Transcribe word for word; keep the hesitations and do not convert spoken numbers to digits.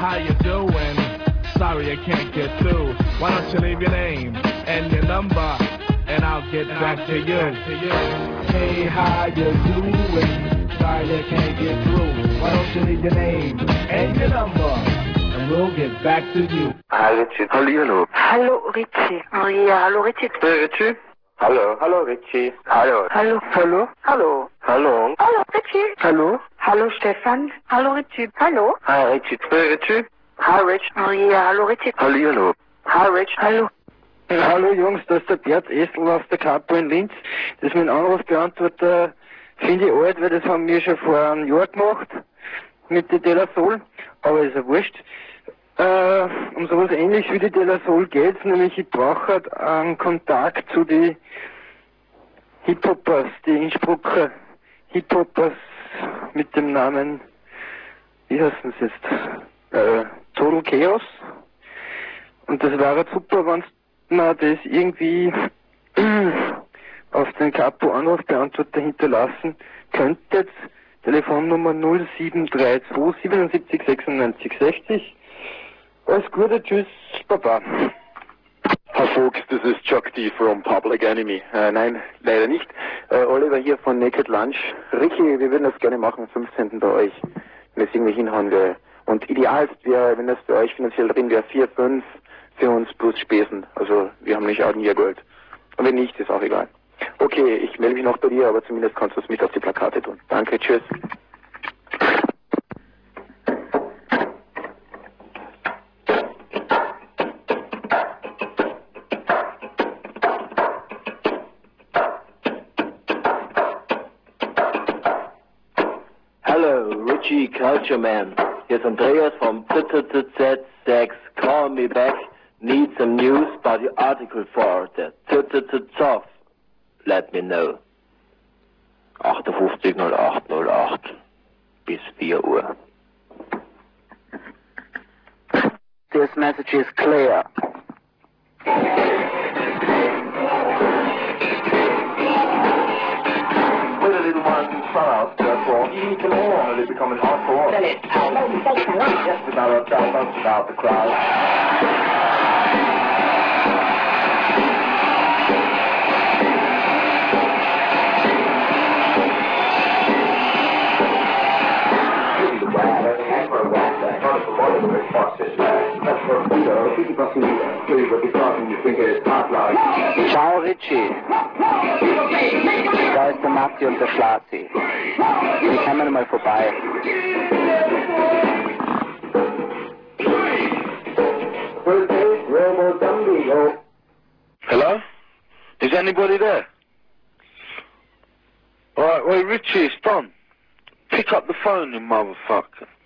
how you doing? Sorry I can't get through. Why don't you leave your name and your number, and I'll get back to you. Hey, how you doing? Sorry I can't get through. Why don't you leave your name and your number, and we'll get back to you. Hi Richie. Hallo. Hallo Richie. Oh ja, hallo Richie. Hey Richie. Hallo. Hallo Richie. Hallo. Hallo. Hallo. Hallo. Hallo. Hallo Richie. Hallo. Hallo Stefan. Hallo Richie. Hallo. Hi Richie. Hey Richie. Hi Rich. Oh ja, hallo Richie. Hallo. Hi Rich. Hallo. Hallo Jungs, das ist der Bert Esel aus der Kapo in Linz. Das ist mein Anrufbeantworter, finde ich alt, weil das haben wir schon vor einem Jahr gemacht mit der Delasol, aber ist ja wurscht. Äh, um sowas ähnliches wie die Delasol geht's, nämlich ich brauche halt einen Kontakt zu den Hip-Hoppers, die Innsbrucker Hip-Hoppers mit dem Namen, wie heißt das jetzt, äh, Total Chaos. Und das wäre super, wenn man das irgendwie auf den Kapo-Anrufbeantworter hinterlassen könntet. Telefonnummer null sieben drei zwei siebenundsiebzig sechsundneunzig sechzig. Alles Gute, tschüss, Baba. Hi folks, this is Chuck D from Public Enemy. Äh, nein, leider nicht. Äh, Oliver hier von Naked Lunch. Ricky, wir würden das gerne machen am fünfzehnten bei euch, wenn es irgendwie hinhauen wäre. Und idealst wäre, wenn das für euch finanziell drin wäre, vier, fünf für uns plus Spesen. Also wir haben nicht auch nie Geld. Und wenn nicht, ist auch egal. Okay, ich melde mich noch bei dir, aber zumindest kannst du es mit auf die Plakate tun. Danke, tschüss. Hello, Richie Culture Man. Hier ist Andreas vom Z Z Z sechs. Call me back. Need some news about the article for the Z Z Z Zoff. Let me know. achtundfünfzig null acht null acht bis vier Uhr. This message is clear. With a little one fell out, therefore he can only become an hardcore. Just about ourselves, about the crowd. Ciao Richie. Da ist der Matti und der Schlasi. Die kommen mal vorbei. Hello? Is anybody there? Alright, wait, Richie, it's Don. Pick up the phone, you motherfucker.